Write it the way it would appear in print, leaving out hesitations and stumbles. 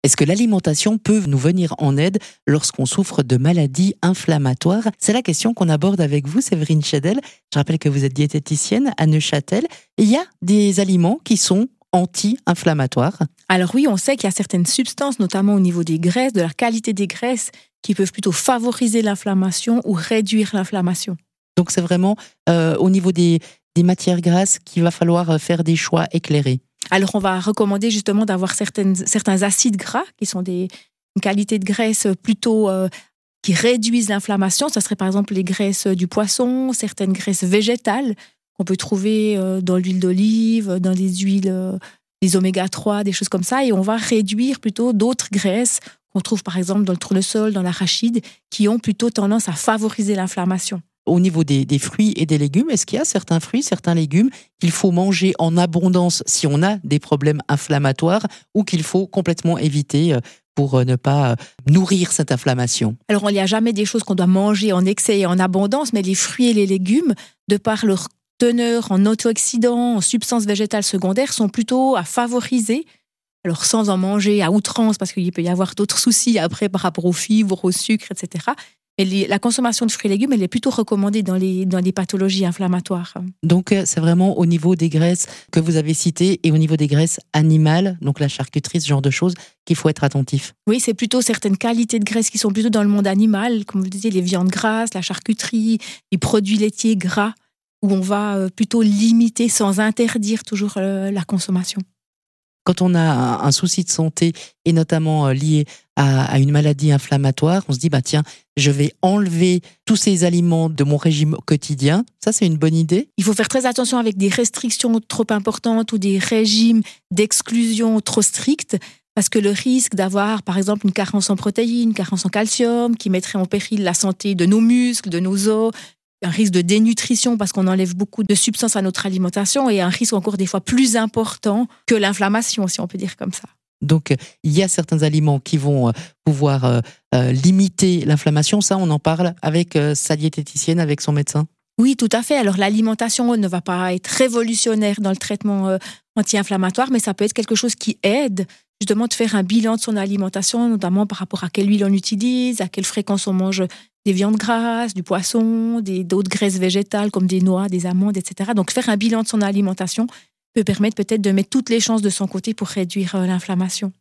Est-ce que l'alimentation peut nous venir en aide lorsqu'on souffre de maladies inflammatoires? C'est la question qu'on aborde avec vous, Séverine Chedel. Je rappelle que vous êtes diététicienne à Neuchâtel. Et il y a des aliments qui sont anti-inflammatoires. Alors oui, on sait qu'il y a certaines substances, notamment au niveau des graisses, de la qualité des graisses, qui peuvent plutôt favoriser l'inflammation ou réduire l'inflammation. Donc c'est vraiment au niveau des matières grasses qu'il va falloir faire des choix éclairés. Alors on va recommander justement d'avoir certains acides gras qui sont une qualité de graisse plutôt qui réduisent l'inflammation. Ça serait par exemple les graisses du poisson, certaines graisses végétales qu'on peut trouver dans l'huile d'olive, dans les huiles, les oméga 3, des choses comme ça. Et on va réduire plutôt d'autres graisses qu'on trouve par exemple dans le tournesol, dans l'arachide, qui ont plutôt tendance à favoriser l'inflammation. Au niveau des fruits et des légumes, est-ce qu'il y a certains fruits, certains légumes qu'il faut manger en abondance si on a des problèmes inflammatoires ou qu'il faut complètement éviter pour ne pas nourrir cette inflammation? Alors, il n'y a jamais des choses qu'on doit manger en excès et en abondance, mais les fruits et les légumes, de par leur teneur en antioxydants, en substances végétales secondaires, sont plutôt à favoriser. Alors, sans en manger à outrance, parce qu'il peut y avoir d'autres soucis après par rapport aux fibres, au sucre, etc. Mais la consommation de fruits et légumes, elle est plutôt recommandée dans les pathologies inflammatoires. Donc, c'est vraiment au niveau des graisses que vous avez citées et au niveau des graisses animales, donc la charcuterie, ce genre de choses, qu'il faut être attentif. Oui, c'est plutôt certaines qualités de graisses qui sont plutôt dans le monde animal, comme vous le disiez, les viandes grasses, la charcuterie, les produits laitiers gras, où on va plutôt limiter sans interdire toujours la consommation. Quand on a un souci de santé et notamment lié à une maladie inflammatoire, on se dit tiens, je vais enlever tous ces aliments de mon régime quotidien. Ça, c'est une bonne idée. Il faut faire très attention avec des restrictions trop importantes ou des régimes d'exclusion trop stricts, parce que le risque d'avoir, par exemple, une carence en protéines, une carence en calcium, qui mettrait en péril la santé de nos muscles, de nos os, un risque de dénutrition parce qu'on enlève beaucoup de substances à notre alimentation et un risque encore des fois plus important que l'inflammation, si on peut dire comme ça. Donc, il y a certains aliments qui vont pouvoir limiter l'inflammation. Ça, on en parle avec sa diététicienne, avec son médecin? Oui, tout à fait. Alors, l'alimentation ne va pas être révolutionnaire dans le traitement anti-inflammatoire, mais ça peut être quelque chose qui aide justement de faire un bilan de son alimentation, notamment par rapport à quelle huile on utilise, à quelle fréquence on mange des viandes grasses, du poisson, d'autres graisses végétales comme des noix, des amandes, etc. Donc, faire un bilan de son alimentation peut permettre peut-être de mettre toutes les chances de son côté pour réduire l'inflammation.